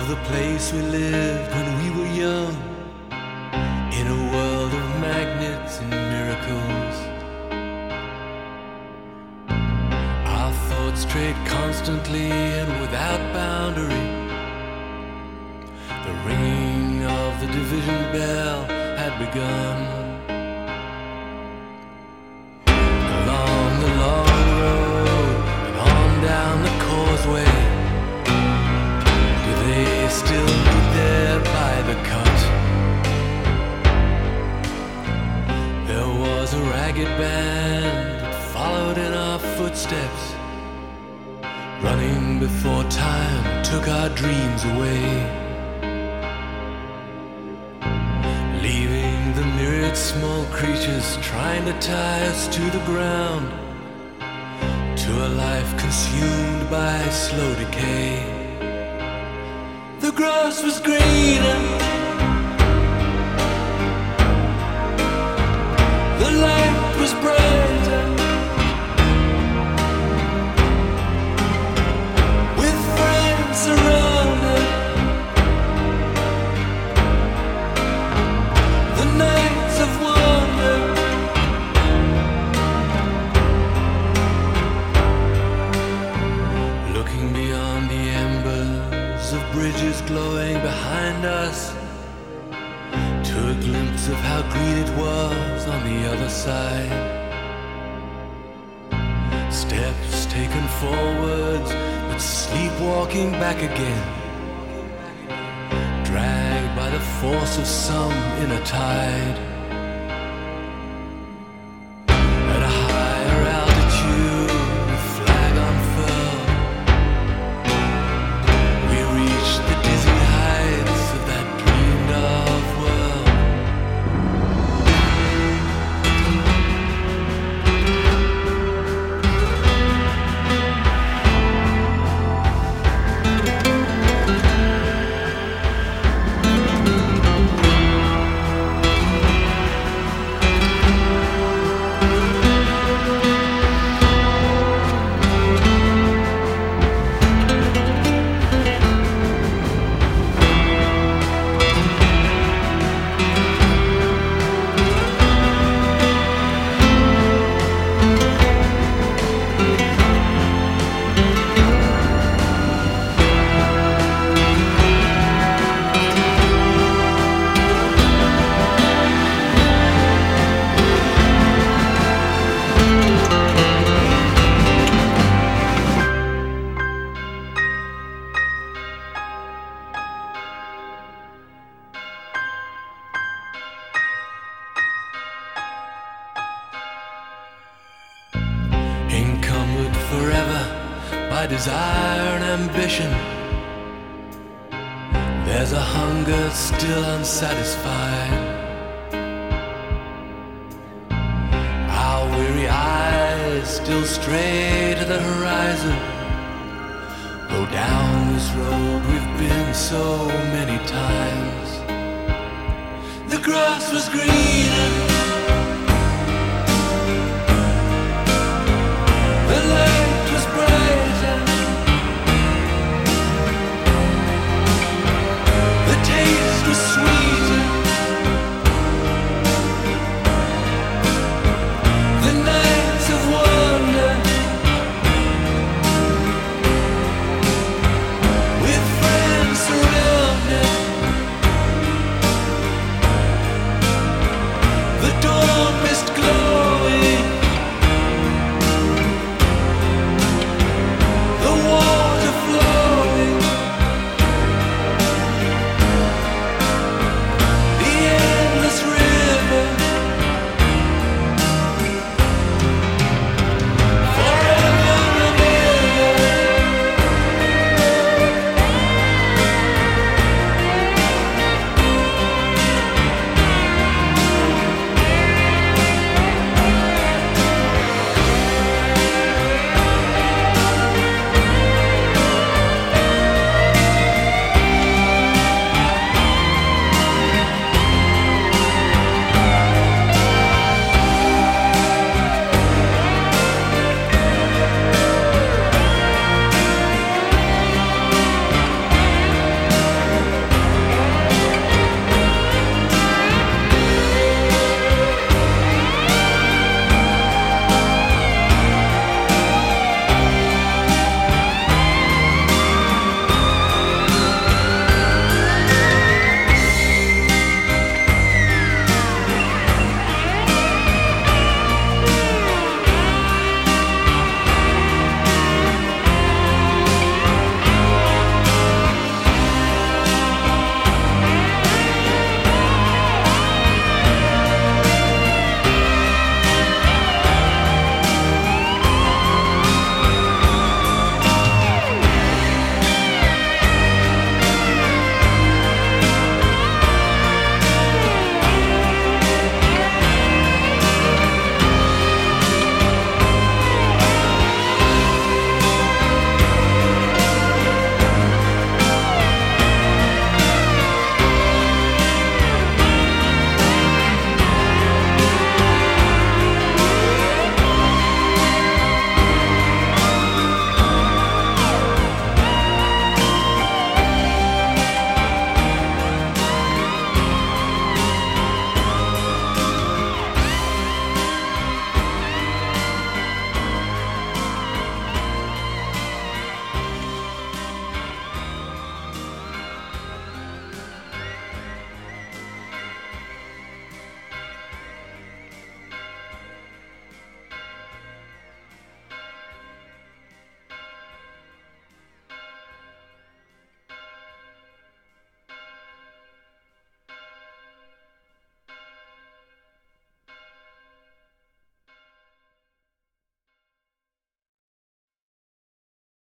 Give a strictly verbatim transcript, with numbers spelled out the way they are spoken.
the place we lived when we were young, in a world of magnets and miracles. Our thoughts strayed constantly and without boundary. The ringing of the division bell had begun. Along the long road and on down the causeway, do they still meet there by the cut? There was a ragged band that followed in our footsteps, running before time took our dreams away, leaving the myriad small creatures trying to tie us to the ground, to a life consumed by slow decay. The grass was greener, the light was brighter, with friends around us. The nights of wonder, looking beyond the embers of bridges glowing behind us, to a glimpse of how green it was on the other side. Steps taken forwards, but sleepwalking back again, dragged by the force of some inner tide. At a higher altitude, with flag unfurled, we reached the dizzy heights of that dreamed of world. Encumbered forever by desire and ambition, there's a hunger still unsatisfied. Our weary eyes still stray to the horizon, though down this road we've been so many times. The grass was greener,